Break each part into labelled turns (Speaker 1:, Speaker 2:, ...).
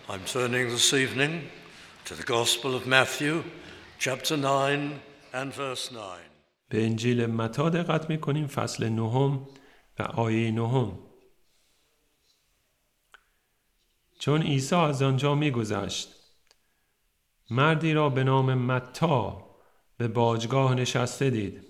Speaker 1: I'm turning this evening to the Gospel of Matthew, chapter 9 and verse 9.
Speaker 2: به انجیل متی دقت می‌کنیم فصل 9 و آیه 9. چون عیسی از آنجا می‌گذشت، مردی را به نام متی به باجگاه نشسته دید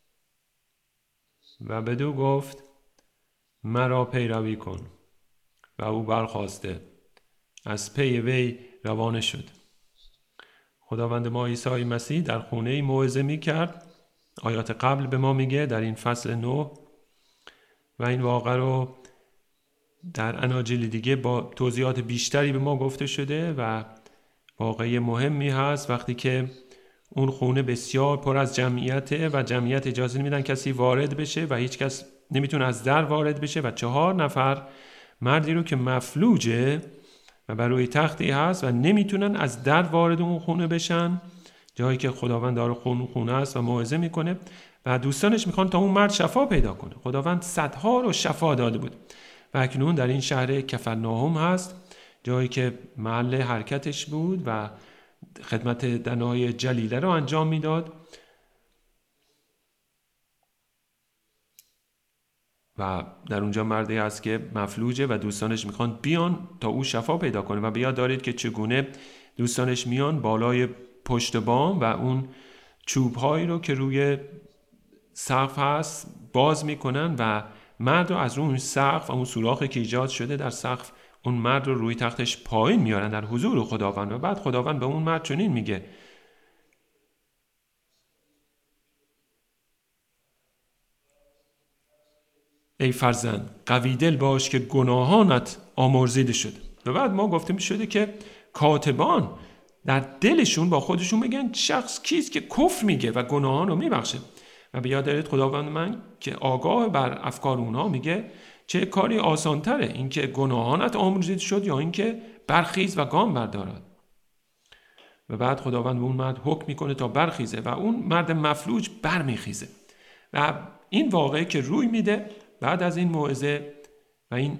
Speaker 2: و بدو گفت مرا پیروی کن. و او برخاسته از پی وی روانه شد. خداوند ما عیسی مسیح در خونه موعظه می‌کرد. آیات قبل به ما میگه در این فصل 9 و این واقعه رو در اناجیل دیگه با توضیحات بیشتری به ما گفته شده و واقعه مهمی هست وقتی که اون خونه بسیار پر از جمعیته و جمعیت اجازه نمیدن کسی وارد بشه و هیچ کس نمیتونه از در وارد بشه و 4 نفر مردی رو که مفلوجه و بر روی تختی هست و نمیتونن از در وارد اون خونه بشن، جایی که خداوند داره خونه است و موعظه میکنه و دوستانش میخوان تا اون مرد شفا پیدا کنه. خداوند صدها رو شفا داده بود و اکنون در این شهر کفرناهم هست، جایی که محل حرکتش بود و خدمت دنای جلیله رو انجام میداد و در اونجا مردی هست که مفلوجه و دوستانش میخوان بیان تا او شفا پیدا کنه و بیاد دارید که چگونه دوستانش میان بالای پشت بام و اون چوب‌هایی رو که روی سقف هست باز میکنن و مرد رو از اون سقف و اون سوراخی که ایجاد شده در سقف اون مرد رو روی تختش پایین میارن در حضور خداوند و بعد خداوند به اون مرد چنین میگه ای فرزند قوی دل باش که گناهانت آمرزیده شده. و بعد ما گفتیم شده که کاتبان در دلشون با خودشون میگن شخص کیست که کفر میگه و گناهان رو میبخشه و بیاد دارید خداوند من که آگاه بر افکار اونها میگه چه کاری آسانتره، این که گناهانت آمرزیده شد یا این که برخیز و گام بردارد. و بعد خداوند به اون مرد حکم میکنه تا برخیزه و اون مرد مفلوج برمیخیزه و این واقعه که روی میده. بعد از این موعظه و این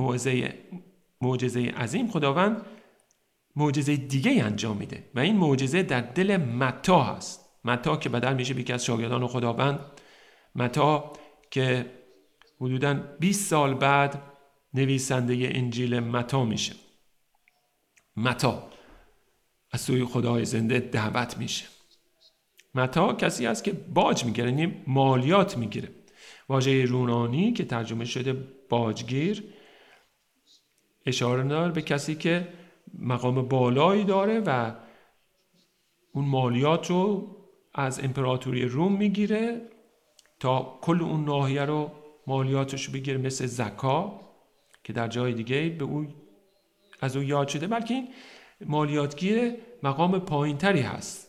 Speaker 2: معجزه عظیم خداوند معجزه دیگه انجام میده و این معجزه در دل متی هست. متی که بدل میشه یکی از شاگردان خداوند، متی که حدوداً 20 سال بعد نویسنده انجیل متی میشه. متی از سوی خدای زنده دعوت میشه. متی کسی است که باج میگیره، یعنی مالیات میگیره. واژه یونانی که ترجمه شده باجگیر اشاره داره به کسی که مقام بالایی داره و اون مالیات رو از امپراتوری روم میگیره تا کل اون ناحیه رو مالیاتش رو بگیره، مثل زکا که در جای دیگه به او از او یاد شده، بلکه این مالیاتگیر مقام پایینتری هست،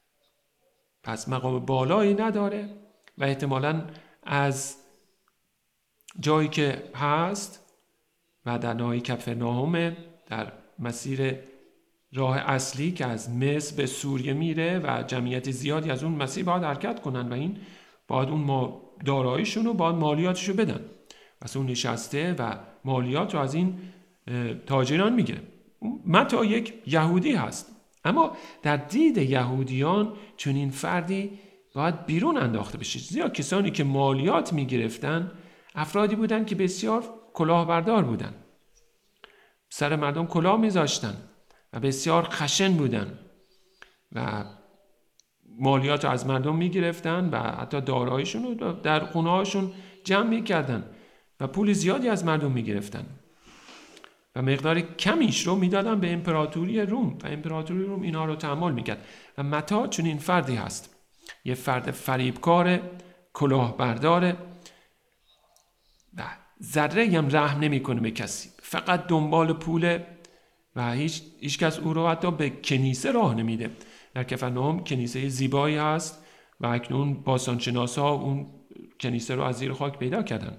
Speaker 2: پس مقام بالایی نداره و احتمالاً از جایی که هست و در ناحیه کفرناهم در مسیر راه اصلی که از مصر به سوریه میره و جمعیت زیادی از اون مسیر باید حرکت کنن و این باید اون داراییشون رو باید مالیاتشو بدن. پس اون نشسته و مالیات رو از این تاجران میگیره. متی یک یهودی هست، اما در دید یهودیان چون این فردی باید بیرون انداخته بشه، زیرا کسانی که مالیات میگرفتن افرادی بودن که بسیار کلاهبردار بودن، سر مردم کلاه میذاشتن و بسیار خشن بودن و مالیات رو از مردم میگرفتن و حتی داراییشون رو در خونه هاشون جمع میکردن و پول زیادی از مردم میگرفتن و مقدار کمیش رو میدادن به امپراتوری روم و امپراتوری روم اینا رو تحمل میکرد. و متی چون این فردی هست، یه فرد فریبکار، کلاهبردار و ذره هم رحم نمیکنه به کسی، فقط دنبال پوله و هیچ کس او رو حتی به کنیسه راه نمیده. در کفرناهم کنیسه زیبایی هست و اکنون باستانشناسا اون کنیسه رو از زیر خاک پیدا کردن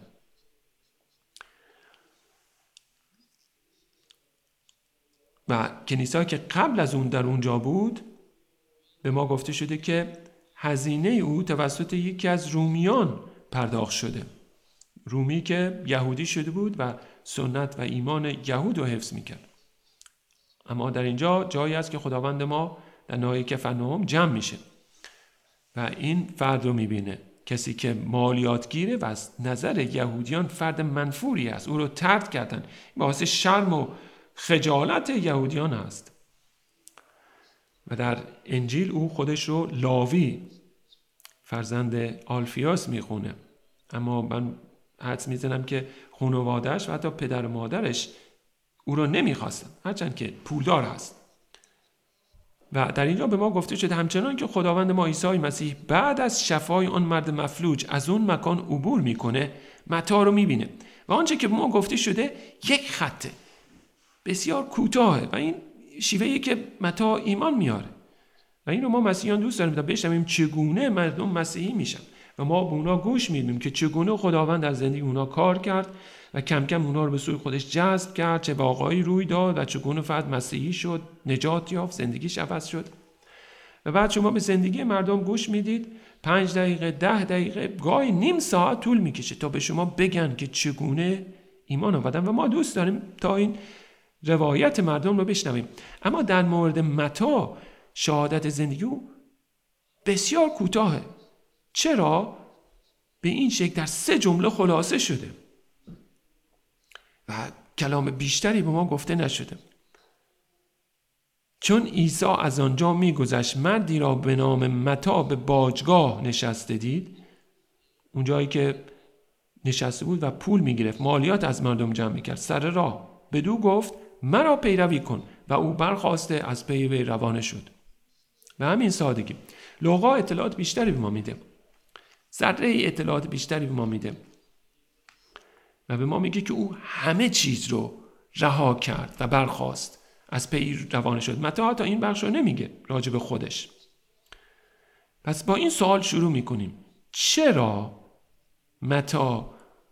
Speaker 2: و کنیسه که قبل از اون در اونجا بود به ما گفته شده که هزینه او توسط یکی از رومیان پرداخت شده، رومی که یهودی شده بود و سنت و ایمان یهود رو حفظ میکرد. اما در اینجا جایی است که خداوند ما در ناحیه کفرناهم جمع میشه و این فرد رو میبینه، کسی که مالیاتگیره و از نظر یهودیان فرد منفوری است، او رو طرد کردن، باعث شرم و خجالت یهودیان است. و در انجیل او خودش رو لاوی فرزند آلفیاس میخونه، اما من حدس میزنم که خانواده‌اش و حتی پدر و مادرش او رو نمیخواستن، هرچند که پولدار هست. و در اینجا به ما گفته شده همچنان که خداوند ما عیسی مسیح بعد از شفای آن مرد مفلوج از اون مکان عبور میکنه، متی رو میبینه و آنچه که به ما گفته شده یک خطه بسیار کوتاهه و این شیوهی که متی ایمان میاره و این رو ما مسیحیان دوست داریم تا بشنویم چگونه مردم مسیحی میشن و ما به اونا گوش میدیم که چگونه خداوند در زندگی اونا کار کرد و کم کم اونا رو به سوی خودش جذب کرد، چه واقعی روی داد و چگونه فرد مسیحی شد، نجات یافت، زندگیش عوض شد. و بعد شما به زندگی مردم گوش میدید، 5 دقیقه 10 دقیقه گاهی نیم ساعت طول میکشه تا به شما بگن که چگونه ایمان آوردن و ما دوست داریم تا این روایت مردم رو بشنویم. اما در مورد متی شهادت زندگی او بسیار کوتاهه. چرا؟ به این شکل در 3 جمله خلاصه شده و کلام بیشتری به ما گفته نشده. چون عیسی از آنجا میگذشت مردی را به نام متی به باجگاه نشسته دید، اونجایی که نشسته بود و پول میگرفت، مالیات از مردم جمع میکرد، سر راه بدو گفت مرا پیروی کن و او برخاسته از پی وی روانه شد. و همین سادگی. لوقا اطلاعات بیشتری به ما میده، ذره اطلاعات بیشتری به ما میده و به ما میگه که او همه چیز رو رها کرد و برخاست، از پی روانه شد. متی تا این بخش رو نمیگه راجع به خودش. پس با این سوال شروع میکنیم: چرا متی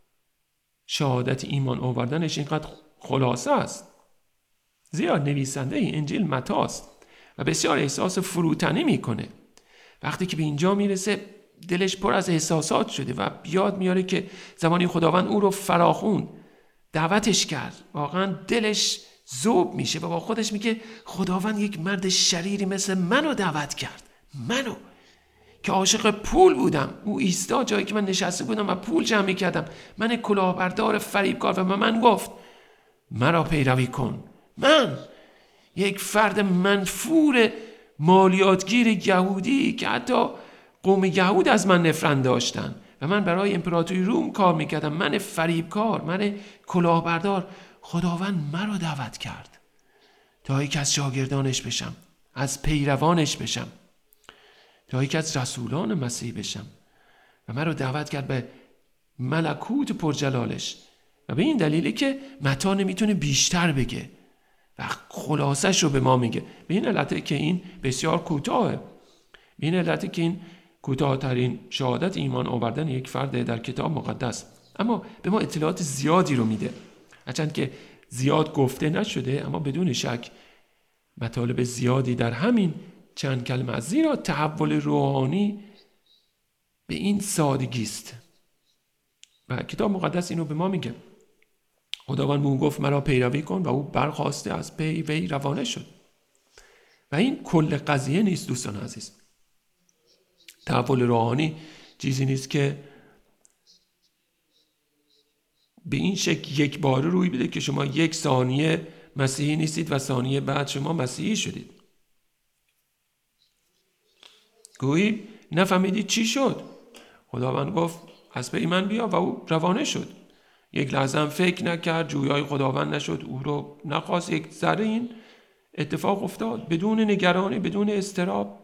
Speaker 2: شهادت ایمان آوردنش اینقدر خلاصه است؟ زیرا نویسنده این انجیل متی است و بسیار احساس فروتنی میکنه. وقتی که به اینجا میرسه دلش پر از احساسات شده و یاد میاره که زمانی خداوند او رو فراخوند، دعوتش کرد، واقعا دلش ذوب میشه و با خودش میگه خداوند یک مرد شریری مثل منو دعوت کرد، منو که عاشق پول بودم. او ایستاد جایی که من نشسته بودم و پول جمع میکردم، من کلاهبردار فریبکار، و من گفت مرا پیروی کن. من یک فرد منفور مالیاتگیر یهودی که حتی قوم یهود از من نفرت داشتن و من برای امپراتوری روم کار میکردم، من فریبکار، من کلاهبردار، خداوند مرا دعوت کرد تا یک از شاگردانش بشم، از پیروانش بشم، تا یک از رسولان مسیح بشم و مرا دعوت کرد به ملکوت پرجلالش. و به این دلیلی که متی نمیتونه بیشتر بگه و خلاصش رو به ما میگه. به این علته که این بسیار کوتاهه، به این علته که این کوتاه‌ترین شهادت ایمان آوردن یک فرد در کتاب مقدس، اما به ما اطلاعات زیادی رو میده. هرچند که زیاد گفته نشده، اما بدون شک مطالب زیادی در همین چند کلمه است، زیرا تحول روحانی به این سادگی است و کتاب مقدس اینو به ما میگه. خداوند به او گفت مرا پیروی کن و او برخاسته از پی وی روانه شد. و این کل قضیه نیست دوستان عزیز. تحول روحانی چیزی نیست که به این شکل یک باره روی بده که شما 1 ثانیه مسیحی نیستید و ثانیه بعد شما مسیحی شدید. گویی نفهمیدید چی شد. خداوند گفت از پی من بیا و او روانه شد. 1 لحظه هم فکر نکرد، جویای خداوند نشد، او رو نخواست. 1 ذره این اتفاق افتاد بدون نگرانی، بدون اضطراب.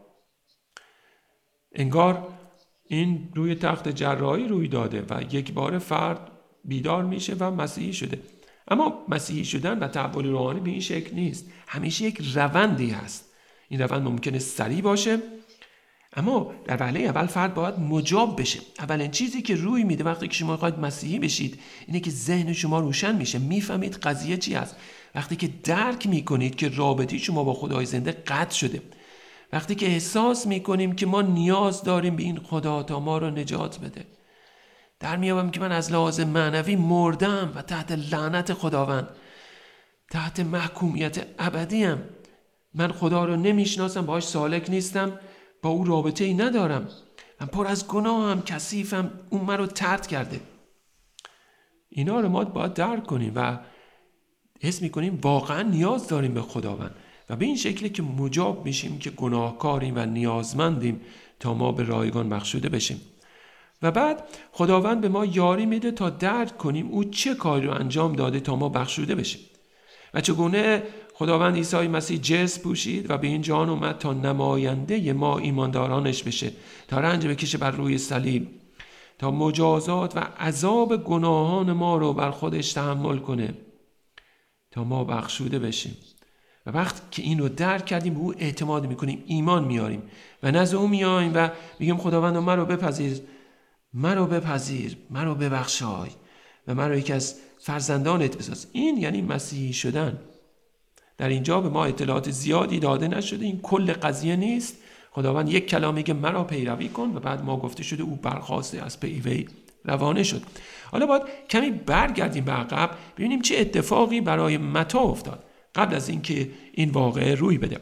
Speaker 2: انگار این روی تخت جراحی روی داده و یک بار فرد بیدار میشه و مسیحی شده. اما مسیحی شدن و تحول روحانی به این شکل نیست. همیشه یک روندی هست. این روند ممکنه سریع باشه، اما در وهله اول فرد باید مجاب بشه. اولین چیزی که روی میده وقتی که شما خواهید مسیحی بشید اینه که ذهن شما روشن میشه، میفهمید قضیه چی است. وقتی که درک میکنید که رابطه شما با خدای زنده قطع شده، وقتی که احساس میکنیم که ما نیاز داریم به این خدا تا ما رو نجات بده، در میابم که من از لحاظ معنوی مردم و تحت لعنت خداوند، تحت محکومیت ابدیم. من خدا رو نمیشناسم، باهاش سالک نیستم، با او رابطه ای ندارم، من پر از گناهم، کثیفم، اون من رو طرد کرده. اینا رو ما باید درک کنیم و حس میکنیم واقعا نیاز داریم به خداوند و به این شکلی که مجاب میشیم که گناهکاریم و نیازمندیم تا ما به رایگان بخشوده بشیم. و بعد خداوند به ما یاری میده تا درک کنیم او چه کاری رو انجام داده تا ما بخشوده بشیم و چگونه خداوند عیسی مسیح جسم پوشید و به این جهان اومد تا نماینده ما ایماندارانش بشه، تا رنج بکشه بر روی صلیب، تا مجازات و عذاب گناهان ما رو بر خودش تحمل کنه تا ما بخشوده بشیم. و وقتی که این رو درک کردیم به او اعتماد میکنیم، ایمان میاریم و نزد او میایم و میگیم خداوند من رو بپذیر، من رو ببخشای و من رو یکی از فرزندانت بساز. این یعنی مسیحی شدن. در اینجا به ما اطلاعات زیادی داده نشده، این کل قضیه نیست. خداوند یک کلام میگه مرا پیروی کن و بعد ما گفته شده او برخاسته از پی وی روانه شد. حالا باید کمی برگردیم به عقب ببینیم چه اتفاقی برای متی افتاد قبل از اینکه این واقعه روی بده.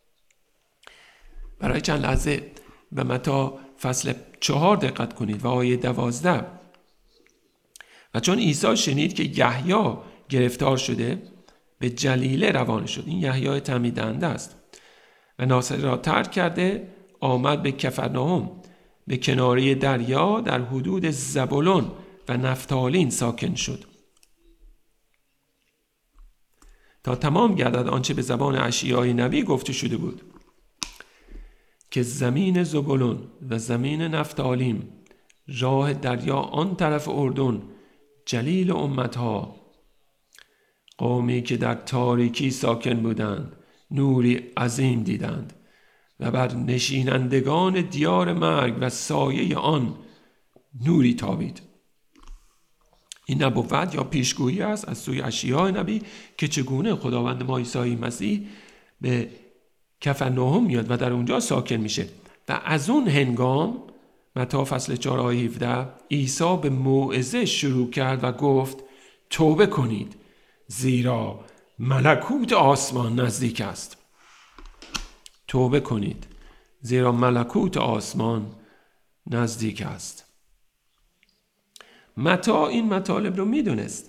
Speaker 2: برای چند لحظه به متی فصل 4 دقت کنید و آیه 12. و چون عیسی شنید که یحیی گرفتار شده به جلیله روانه شد. این یحیی تعمید دهنده است. و ناصره را ترک کرده آمد به کفرناهم، به کناره دریا در حدود زبولون و نفتالین ساکن شد تا تمام گردد آنچه به زبان اشعیای نبی گفته شده بود که زمین زبولون و زمین نفتالین، راه دریا آن طرف اردن، جلیل امتها، قومی که در تاریکی ساکن بودند نوری عظیم دیدند و بر نشینندگان دیار مرگ و سایه آن نوری تابید. این نبوت یا پیشگویی است از سوی اشعیای نبی که چگونه خداوند ما عیسی مسیح به کفرناهم میاد و در اونجا ساکن میشه. و از اون هنگام متی فصل 4 آیه 17 عیسی به موعظه شروع کرد و گفت توبه کنید زیرا ملکوت آسمان نزدیک است. توبه کنید زیرا ملکوت آسمان نزدیک است. متی این مطالب رو میدونست.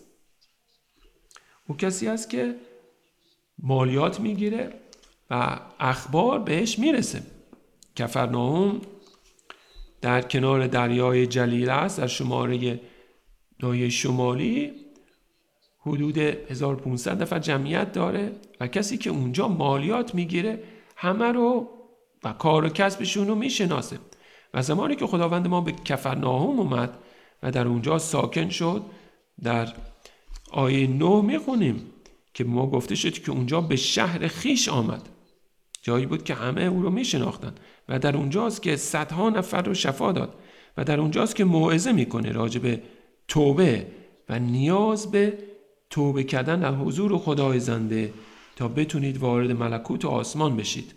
Speaker 2: او کسی است که مالیات میگیره و اخبار بهش میرسه. کفرناهم در کنار دریای جلیل است، در شماره ناحیه شمالی حدود 1500 نفر جمعیت داره و کسی که اونجا مالیات میگیره همه رو و کار و کسبشون رو میشناسه. و زمانی که خداوند ما به کفرناهم اومد و در اونجا ساکن شد، در آیه 9 میخونیم که ما گفته شد که اونجا به شهر خیش آمد، جایی بود که همه او رو میشناختن و در اونجاست که صدها نفر رو شفا داد و در اونجاست که موعظه میکنه راجع به توبه و نیاز به توبه کردن در حضور خدای زنده تا بتونید وارد ملکوت آسمان بشید.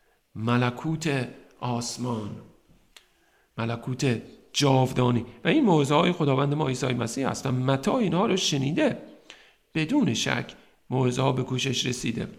Speaker 2: ملکوت آسمان، ملکوت جاودانی. و این موعظه های خداوند ما عیسی مسیح هست و متی اینها رو شنیده، بدون شک موعظه ها به گوشش رسیده.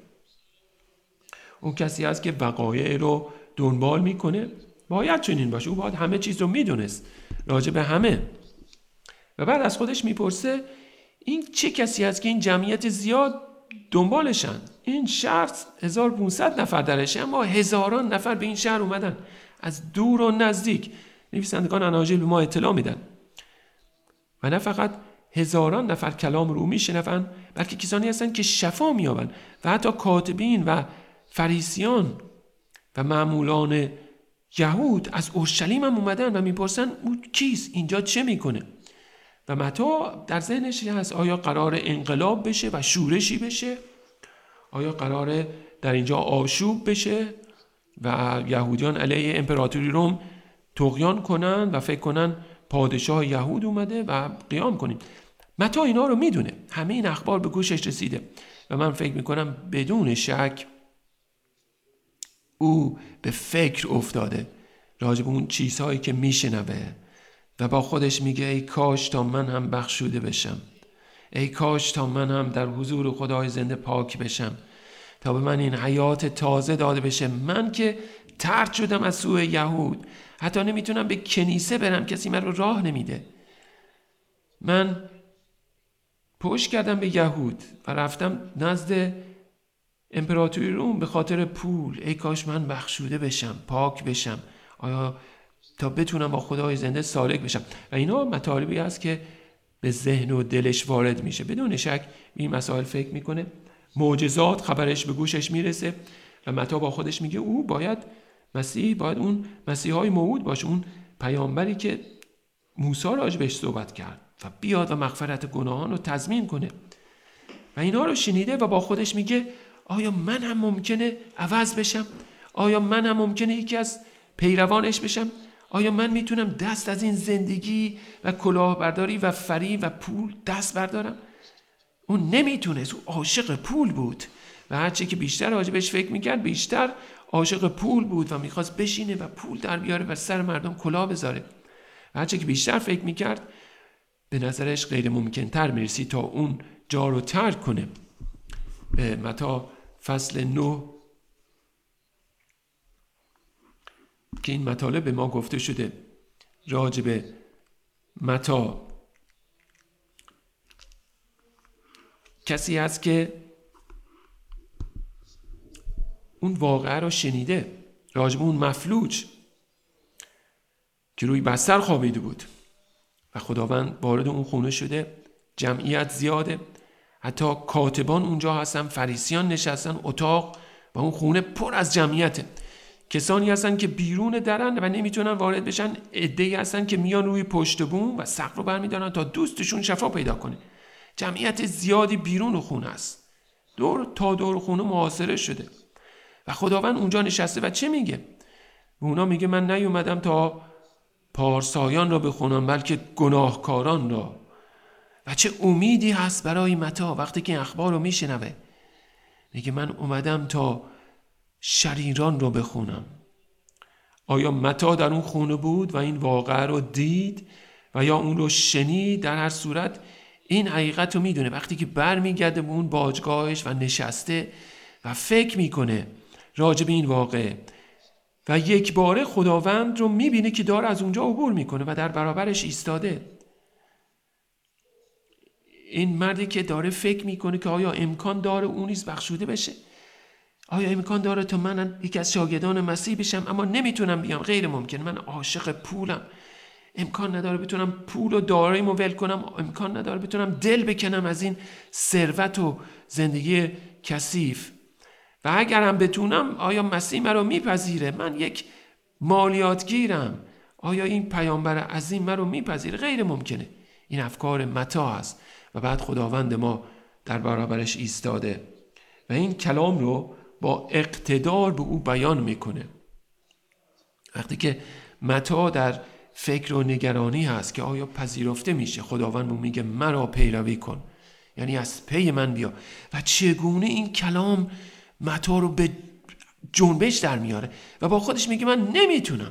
Speaker 2: اون کسی هست که وقایع رو دنبال میکنه، باید چنین باشه. او باید همه چیز رو میدونست راجع به همه. و بعد از خودش میپرسه این چه کسی هست که این جمعیت زیاد دنبالشن؟ این شهر 1500 نفر درشه، اما هزاران نفر به این شهر اومدن از دور و نزدیک. نویسندگان اناجیل به ما اطلاع میدن. و نه فقط هزاران نفر کلام رو میشنون، بلکه کسانی هستن که شفا مییابن و حتی کاتبین و فریسیان و مأمولان یهود از اورشلیم هم اومدن و میپرسن او کیست؟ اینجا چه میکنه؟ و متی در ذهنش هست آیا قرار انقلاب بشه و شورشی بشه؟ آیا قرار در اینجا آشوب بشه و یهودیان علیه امپراتوری روم طغیان کنن و فکر کنن پادشاه یهود اومده و قیام کنیم؟ متی اینا رو میدونه، همه این اخبار به گوشش رسیده و من فکر میکنم بدون شک او به فکر افتاده راجع به اون چیزهایی که میشنوه و با خودش میگه ای کاش تا من هم بخشوده بشم، ای کاش تا من هم در حضور خدای زنده پاک بشم، تا به من این حیات تازه داده بشه. من که طرد شدم از سوی یهود، حتی نمیتونم به کنیسه برم، کسی من رو راه نمیده. من پشت کردم به یهود و رفتم نزد امپراتوری روم به خاطر پول. ای کاش من بخشوده بشم، پاک بشم، آیا تا بتونم با خدای زنده سالک بشم. و اینا مطالبی هست که به ذهن و دلش وارد میشه. بدون شک این مسائل فکر میکنه، معجزات خبرش به گوشش میرسه و متی با خودش میگه او باید اون مسیحای موعود باشه، اون پیامبری که موسی راجبش صحبت کرد و بیاد و مغفرت گناهان رو تضمین کنه. و اینا رو شنیده و با خودش میگه آیا من هم ممکنه عوض بشم؟ آیا من هم ممکنه یکی از پیروانش بشم؟ آیا من میتونم دست از این زندگی و کلاهبرداری و فریب و پول دست بردارم؟ اون نمیتونست، اون عاشق پول بود و هرچی که بیشتر راجبش فکر میکرد بیشتر عاشق پول بود و میخواست بشینه و پول در بیاره و سر مردم کلاه بذاره. و هرچی که بیشتر فکر میکرد به نظرش غیر ممکن تر میرسید تا اون جا رو ترک کنه. به متی فصل 9 که این مطالب به ما گفته شده راجب متی کسی هست که اون واقعه رو شنیده، راجب اون مفلوج که روی بستر خوابیده بود و خداوند وارد اون خونه شده. جمعیت زیاده، حتی کاتبان اونجا هستن، فریسیان نشستن، اتاق و اون خونه پر از جمعیته. کسانی هستن که بیرون درن و نمیتونن وارد بشن، عده‌ای هستن که میان روی پشت بوم و سقف رو برمیدارن تا دوستشون شفا پیدا کنه. جمعیت زیادی بیرون خونه است، دور خونه محاصره شده و خداوند اونجا نشسته و چه میگه؟ اونا میگه من نیومدم تا پارسایان را بخونم بلکه گناهکاران را. و چه امیدی هست برای متی وقتی که این اخبار رو میشنوه. میگه من اومدم تا شریران رو بخونم. آیا متی در اون خونه بود و این واقعه رو دید و یا اون رو شنید؟ در هر صورت این حقیقت رو میدونه. وقتی که برمیگرده به اون باجگاهش و نشسته و فکر میکنه راجب این واقعه و یک باره خداوند رو میبینه که داره از اونجا عبور میکنه و در برابرش ایستاده. این مردی که داره فکر میکنه که آیا امکان داره اون نیز بخشوده بشه؟ آیا امکان داره تا من یکی از شاگردان مسیح بشم اما نمیتونم بیام؟ غیر ممکن، من عاشق پولم، امکان نداره بتونم پول و داراییمو ول کنم، امکان نداره بتونم دل بکنم از این ثروت و زندگی کثیف. و اگرم بتونم آیا مسیح مرا میپذیره؟ من یک مالیاتگیرم، آیا این پیامبر عظیم مرا میپذیره؟ غیر ممکنه. این افکار متی است و بعد خداوند ما در برابرش ایستاده و این کلام رو با اقتدار به او بیان میکنه. وقتی که متی در فکر و نگرانی هست که آیا پذیرفته میشه، خداوند میگه مرا پیروی کن، یعنی از پی من بیا. و چگونه این کلام متی رو به جنبش در میاره و با خودش میگه من نمیتونم.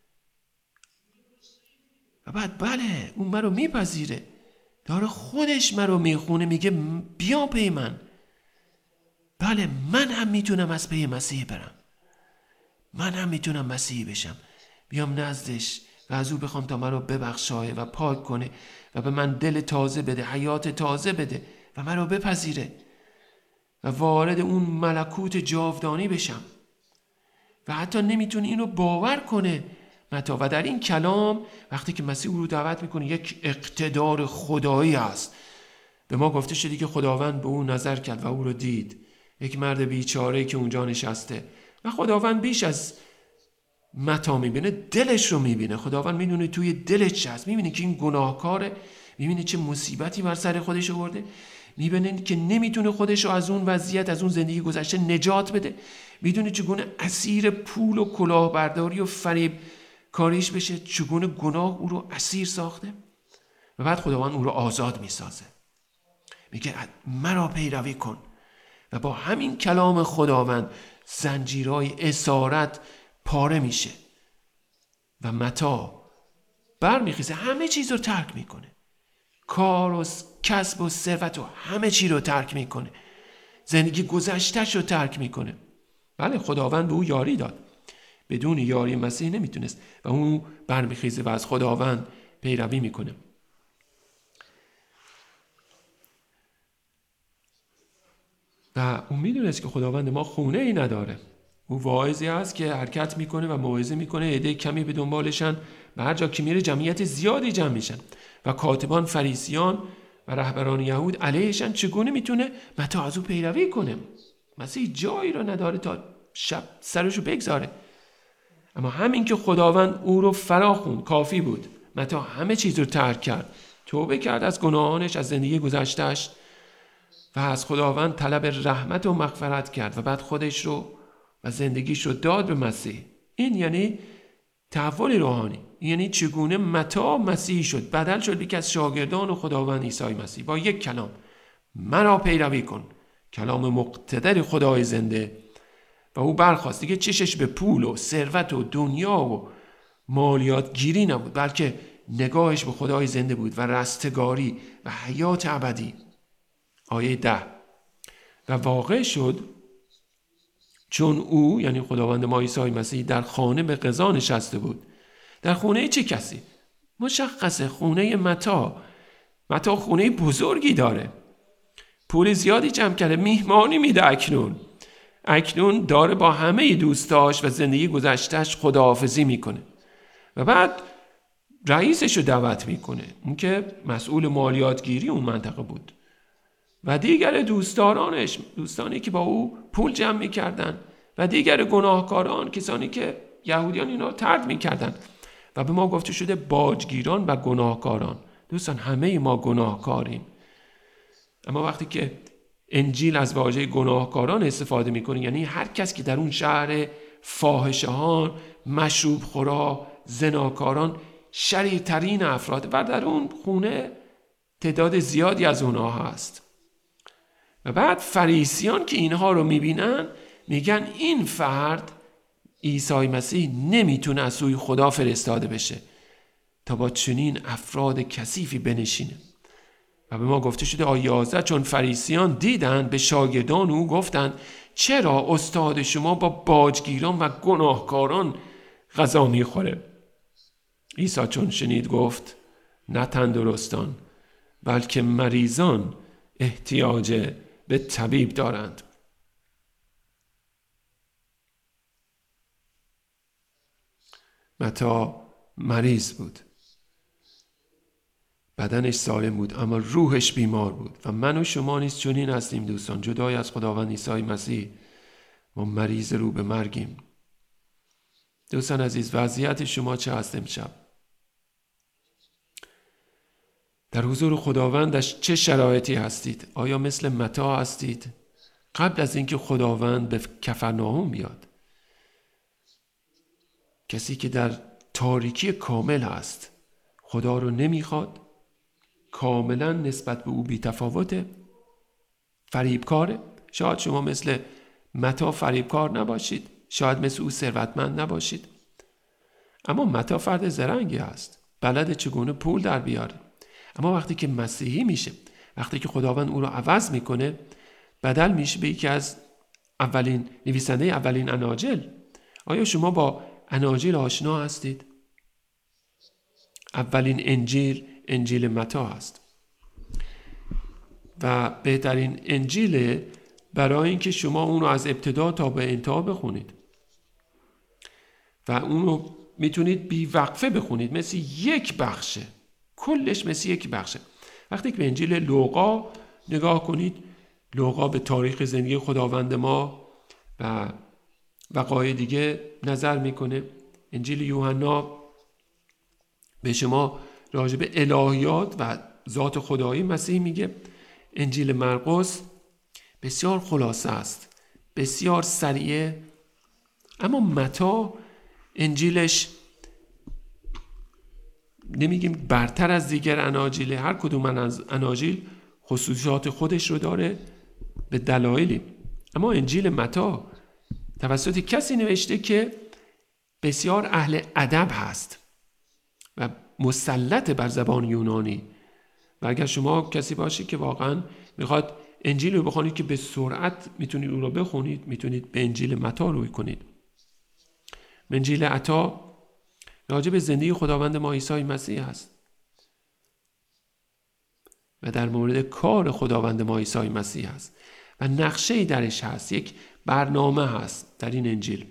Speaker 2: و بعد بله اون مرا میپذیره، داره خودش مرا میخونه، میگه بیا پی من. بله من هم میتونم از پی مسیح برم، من هم میتونم مسیحی بشم، بیام نزدش و از او بخوام تا مرا ببخشایه و پاک کنه و به من دل تازه بده، حیات تازه بده و مرا بپذیره و وارد اون ملکوت جاودانی بشم. و حتی نمیتونه اینو باور کنه متی. و در این کلام وقتی که مسیح او رو دعوت میکنه یک اقتدار خدایی هست. به ما گفته شده که خداوند به او نظر کرد و او رو دید، یک مرد بیچاره که اونجا نشسته و خداوند بیش از متی میبینه، دلش رو میبینه. خداوند میدونه توی دلش چه هست، میبینه که این گناهکاره، میبینه چه مصیبتی بر سر خودش آورده، میبینه که نمیتونه خودش رو از اون وضعیت، از اون زندگی گذشته نجات بده، میدونه چگونه اسیر پول و کلاهبرداری و فریب کاریش بشه، چگونه گناه او رو اسیر ساخته. و بعد خداوند او رو آزاد میسازه، میگه مرا پیروی کن. و با همین کلام خداوند زنجیرهای اسارت پاره میشه و متی برمیخیزه، همه چیز رو ترک میکنه، کار و کسب و ثروت و همه چی رو ترک میکنه. زندگی گذشته‌ش رو ترک میکنه. بله، خداوند به او یاری داد. بدون یاری مسیح نمیتونست و اون برمیخیزه و از خداوند پیروی میکنه. و اون میدونست که خداوند ما خونه ای نداره. او واعظی هست که حرکت میکنه و موعظه میکنه، عده کمی به دنبالشن و هر جا که میره جمعیت زیادی جمع میشن و کاتبان، فریسیان و رهبران یهود علیهشن. چگونه میتونه متی از او پیروی کنه؟ مسیح جایی رو نداره تا شب سرشو بگذاره. اما همین که خداوند او رو فراخوند کافی بود. متی همه چیز رو ترک کرد، توبه کرد از گناهانش، از زندگی گذشته‌اش و از خداوند طلب رحمت و مغفرت کرد و بعد خودش رو و زندگیش رو داد به مسیح. این یعنی تحول روحانی. یعنی چگونه متی مسیحی شد، بدل شد یکی از شاگردان و خداوند عیسی مسیح. با یک کلام مرا پیروی کن، کلام مقتدر خدای زنده. و او برخاست. دیگه چشش به پول و ثروت و دنیا و مالیات گیری نبود، بلکه نگاهش به خدای زنده بود و رستگاری و حیات ابدی. آیه 10. و واقع شد چون او، یعنی خداوند ما عیسی مسیح، در خانه به قضا نشسته بود. در خونه چه کسی؟ مشخصه خونه متی خونه بزرگی داره، پول زیادی جمع کرده، میهمانی میده. اکنون داره با همه دوستاش و زندگی گذشتهش خداحافظی میکنه و بعد رئیسش رو دعوت میکنه، اون که مسئول مالیات گیری اون منطقه بود، و دیگر دوستانی که با او پول جمع میکردن و دیگر گناهکاران، کسانی که یهودیان اینا طرد میکردن. و به ما گفته شده باجگیران و گناهکاران. دوستان، همه ما گناهکاریم. اما وقتی که انجیل از واژه گناهکاران استفاده میکنه، یعنی هر کس که در اون شهر فاحشه‌ها، مشروب خورا، زناکاران، شریرترین افراد و در اون خونه تعداد زیادی از اونها هست. و بعد فریسیان که اینها رو میبینن میگن این فرد عیسی مسیح نمیتونه از سوی خدا فرستاده بشه تا با چنین افراد کثیفی بنشینه. و به ما گفته شده آیه 11 چون فریسیان دیدن به شاگردان او گفتند چرا استاد شما با باجگیران و گناهکاران غذا میخوره؟ عیسی چون شنید گفت نه تندرستان بلکه مریضان احتیاج به طبیب دارند. متی مریض بود، بدنش سالم بود اما روحش بیمار بود. و من و شما نیز چنین هستیم دوستان. جدای از خداوند عیسی مسیح ما مریض رو به مرگیم. دوستان عزیز، وضعیت شما چه هست امشب؟ در حضور خداوندش چه شرایطی هستید؟ آیا مثل متی هستید قبل از اینکه خداوند به کفرناهم بیاد؟ کسی که در تاریکی کامل هست، خدا رو نمیخواد، کاملا نسبت به او بی‌تفاوته، فریبکاره. شاید شما مثل متی فریبکار نباشید، شاید مثل او ثروتمند نباشید، اما متی فرد زرنگی هست، بلده چگونه پول در بیاره. اما وقتی که مسیحی میشه، وقتی که خداوند او رو عوض میکنه، بدل میشه به یکی از نویسنده اولین اناجیل. آیا شما با اناجیل آشنا هستید؟ اولین انجیل متی است و بهترین انجیل برای اینکه شما اون رو از ابتدا تا به انتها بخونید و اون رو میتونید بی وقفه بخونید، مثل یک بخشه، کلش مثل یک بخشه. وقتی که به انجیل لوقا نگاه کنید، لوقا به تاریخ زندگی خداوند ما و وقایع دیگه نظر میکنه. انجیل یوحنا به شما راجع به الهیات و ذات خدایی مسیح میگه. انجیل مرقس بسیار خلاصه است، بسیار سریعه. اما متی انجیلش نمیگیم برتر از دیگر اناجیل، هر کدوم از اناجیل خصوصیات خودش رو داره به دلایلی. اما انجیل متی توسط کسی نوشته که بسیار اهل ادب هست و مسلط بر زبان یونانی و اگر شما کسی باشید که واقعا میخواد انجیل رو بخونید که به سرعت میتونید اون رو بخونید، میتونید به انجیل متی روی کنید. انجیل عطا راجع به زندگی خداوند ما عیسی مسیح است و در مورد کار خداوند ما عیسی مسیح است و نقشه‌ای درش هست، یک برنامه هست در این انجیل.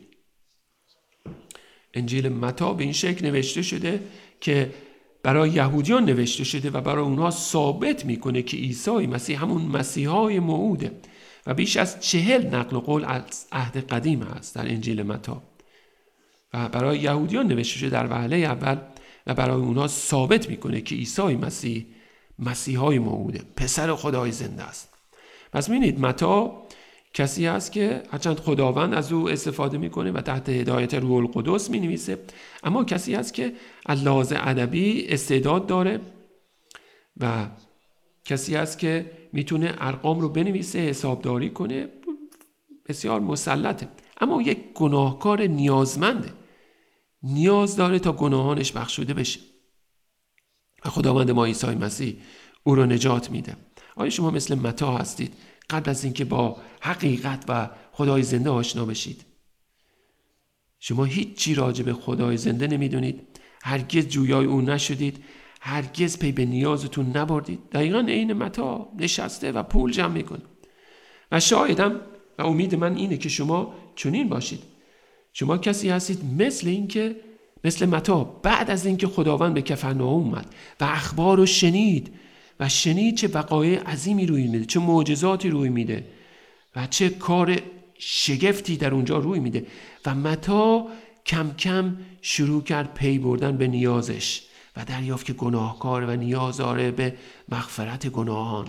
Speaker 2: انجیل متی به این شکل نوشته شده که برای یهودیان نوشته شده و برای اونها ثابت میکنه که عیسی مسیح همون مسیحای موعوده و بیش از 40 نقل قول از عهد قدیم هست در انجیل متی و برای یهودیان نوشته شده در وهله اول و برای اونها ثابت میکنه که عیسی مسیح مسیحای موعوده، پسر خدای زنده است. پس می‌بینید متی کسی است که هرچند خداوند از او استفاده میکنه و تحت هدایت روح القدس مینویسه، اما کسی است که از لحاظ ادبی استعداد داره و کسی است که میتونه ارقام رو بنویسه، حسابداری کنه، بسیار مسلطه. اما یک گناهکار نیازمنده، نیاز داره تا گناهانش بخشوده بشه و خداوند ما عیسی مسیح او رو نجات میده. آیا شما مثل متی هستید قبل از اینکه با حقیقت و خدای زنده آشنا بشید؟ شما هیچی راجع به خدای زنده نمیدونید، هرگز جویای او نشدید، هرگز پی به نیازتون نبردید. دقیقاً عین متی نشسته و پول جمع میکنه و شایدم و امید من اینه که شما چنین باشید. شما کسی هستید مثل متی بعد از اینکه خداوند به کفرناهم اومد و اخبار رو شنید چه وقایع عظیمی روی میده، چه معجزاتی روی میده و چه کار شگفتی در اونجا روی میده و متی کم کم شروع کرد پی بردن به نیازش و دریافت که گناهکار و نیاز داره به مغفرت گناهان.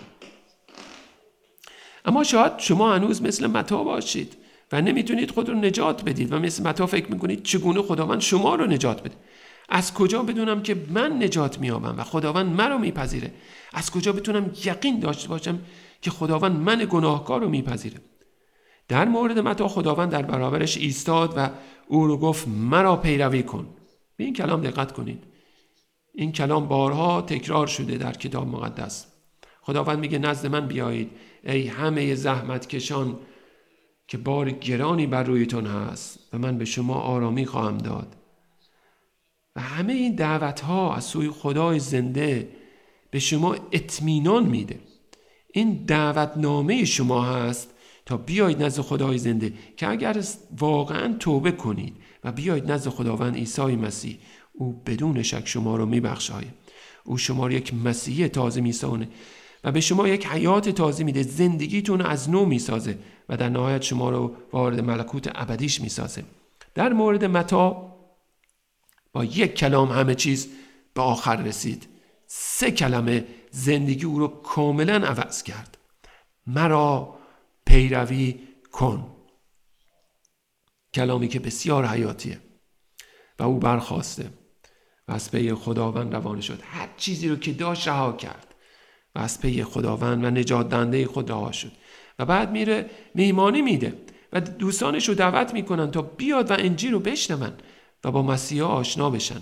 Speaker 2: اما شاید شما هنوز مثل متی باشید و نمیتونید خود رو نجات بدید و مثل متی فکر میکنید چگونه خداوند شما رو نجات بده. از کجا بدونم که من نجات میابم و خداوند من رو میپذیره؟ از کجا بتونم یقین داشته باشم که خداوند من گناهکار رو میپذیره؟ در مورد متی خداوند در برابرش ایستاد و او رو گفت مرا پیروی کن. به این کلام دقت کنید. این کلام بارها تکرار شده در کتاب مقدس. خداوند میگه نزد من بیایید ای همه زحمت کشان که بار گرانی بر رویتون هست و من به شما آرامی خواهم داد. و همه این دعوت ها از سوی خدای زنده به شما اطمینان میده. این دعوتنامه شما هست تا بیایید نزد خدای زنده که اگر واقعا توبه کنید و بیایید نزد خداوند عیسی مسیح، او بدون شک شما رو میبخشاید. او شما رو یک مسیح تازه میسازه و به شما یک حیات تازه میده، زندگیتون از نو میسازه و در نهایت شما رو وارد ملکوت ابدیش میسازه. در مورد متی با یک کلام همه چیز به آخر رسید. 3 کلمه زندگی او رو کاملا عوض کرد. مرا پیروی کن. کلامی که بسیار حیاتیه و او برخاسته و از پی خداوند روانه شد. هر چیزی رو که داشت رها کرد و از پی خداوند و نجات دهنده خود رها شد و بعد میره میهمانی میده و دوستانش رو دعوت میکنن تا بیاد و انجیل رو بشنون و با مسیح آشنا بشن.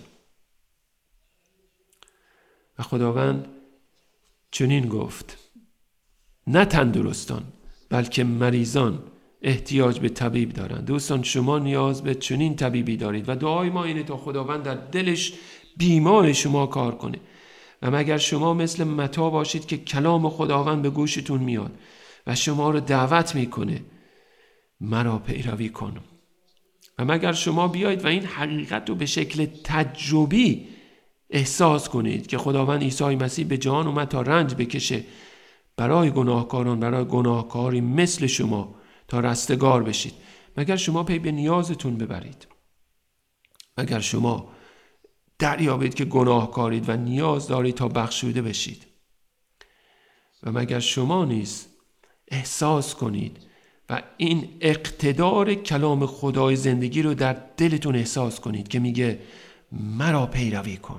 Speaker 2: و خداوند چنین گفت نه تندرستان بلکه مریضان احتیاج به طبیب دارند. دوستان شما نیاز به چنین طبیبی دارید و دعای ما اینه تا خداوند در دلش بیمار شما کار کنه و مگر شما مثل متی باشید که کلام خداوند به گوشتون میاد و شما رو دعوت میکنه مرا پیروی کن و مگر شما بیایید و این حقیقت رو به شکل تجربی احساس کنید که خداوند عیسی مسیح به جهان اومد تا رنج بکشه برای گناهکاران، برای گناهکاری مثل شما تا رستگار بشید، مگر شما پی به نیازتون ببرید، مگر شما دریابید که گناهکارید و نیاز دارید تا بخشوده بشید و مگر شما نیز احساس کنید و این اقتدار کلام خدای زندگی رو در دلتون احساس کنید که میگه مرا پیروی کن.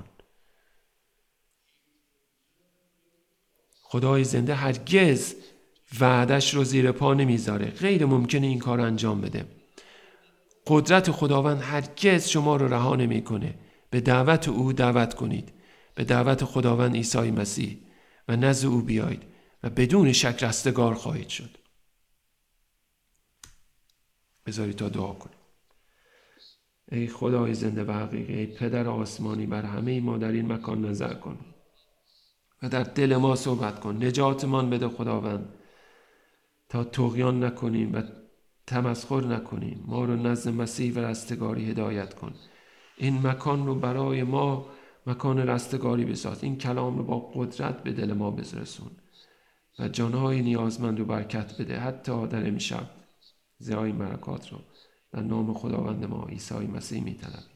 Speaker 2: خدای زنده هرگز وعدش رو زیر پا نمیذاره. غیر ممکنه این کار انجام بده. قدرت خداوند هرگز شما رو رها نمیکنه. به دعوت او دعوت کنید، به دعوت خداوند عیسی مسیح و نزد او بیایید و بدون شک رستگار خواهید شد. بذارید تا دعا کنیم. ای خدای زنده و حقیقی، ای پدر آسمانی، بر همه ما در این مکان نظر کن و در دل ما صحبت کن. نجاتمان بده خداوند تا طغیان نکنیم و تمسخر نکنیم. ما رو نزد مسیح و رستگاری هدایت کن. این مکان رو برای ما مکان رستگاری بساز. این کلام رو با قدرت به دل ما برسون و جانهای نیازمند رو برکت بده. حتی در امشب زیای برکات رو در نام خداوند ما عیسی مسیح می‌طلبیم.